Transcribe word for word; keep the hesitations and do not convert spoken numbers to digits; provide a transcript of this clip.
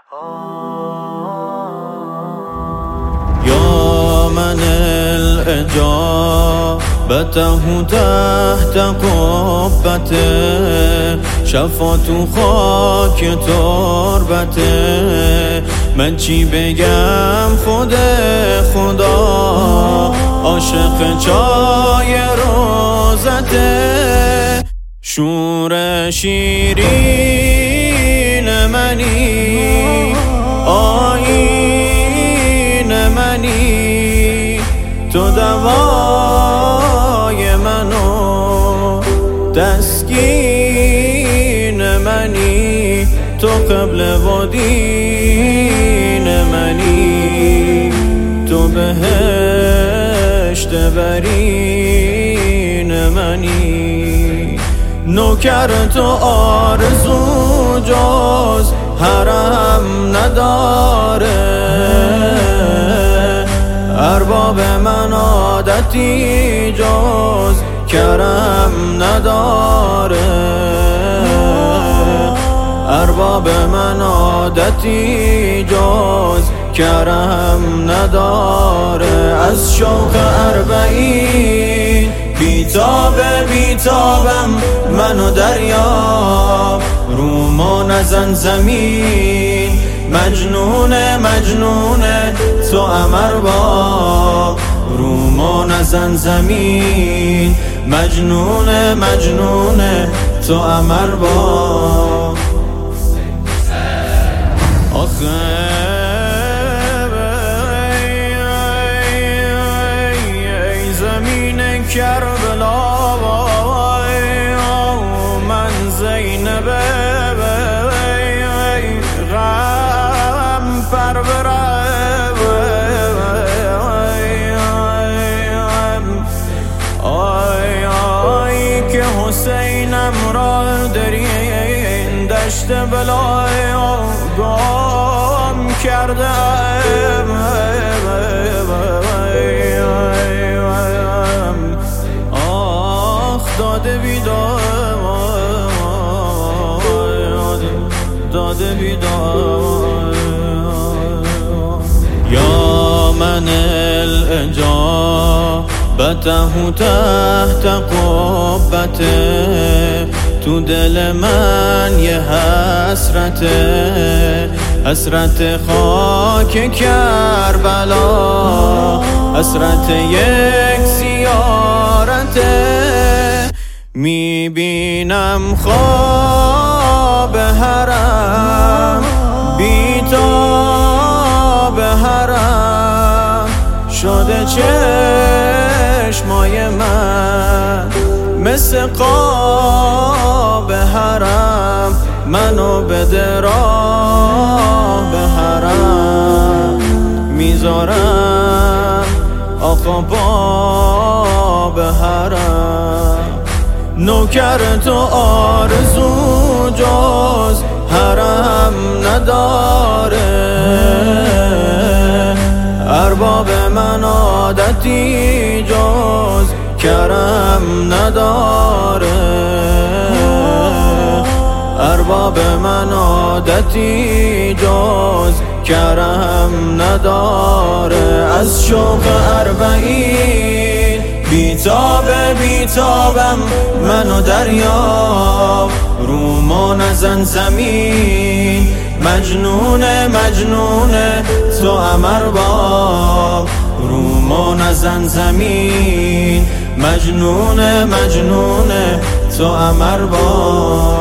يا من الإجابته تحت قبته شفاعت خاک تربته من چی بگم خود خدا عاشق چای روزته شور شیرین منی آیین منی تو دوای منو تسکین منی تو قبل و دین منی تو بهشت برین منی نوکر تو آرزو جز حرم نداره ارباب من عادتی جز کرم نداره ارباب من عادتی جز کرم نداره از شوق اربعین بیتاب بیتابم منو دریاب رومو نزن زمین مجنون مجنون تو امر با رومو نزن زمین مجنون مجنون تو امر با آخه زمین کربلا من زینب غم پرورم آی آی که حسینم را در این دشت بلای گم کردم داده بیداد داده بیداد یا من الإجابته تحت قبته تو دل من یه حسرته حسرت خاک کربلا حسرت یک زیارته میبینم خواب حرم بیتاب حرم شده چشمای من مثل قاب حرم منو بده راه به حرم میذارم آقا پا به حرم نوکر تو آرزو جز حرم نداره ارباب من عادتی جز کرم نداره ارباب من عادتی جز کرم نداره از شوق اربعین بیتاب بیتابم منو دریاب رومو نزن زمین مجنون مجنون تو امر باب رومو نزن زمین مجنون مجنون تو امر باب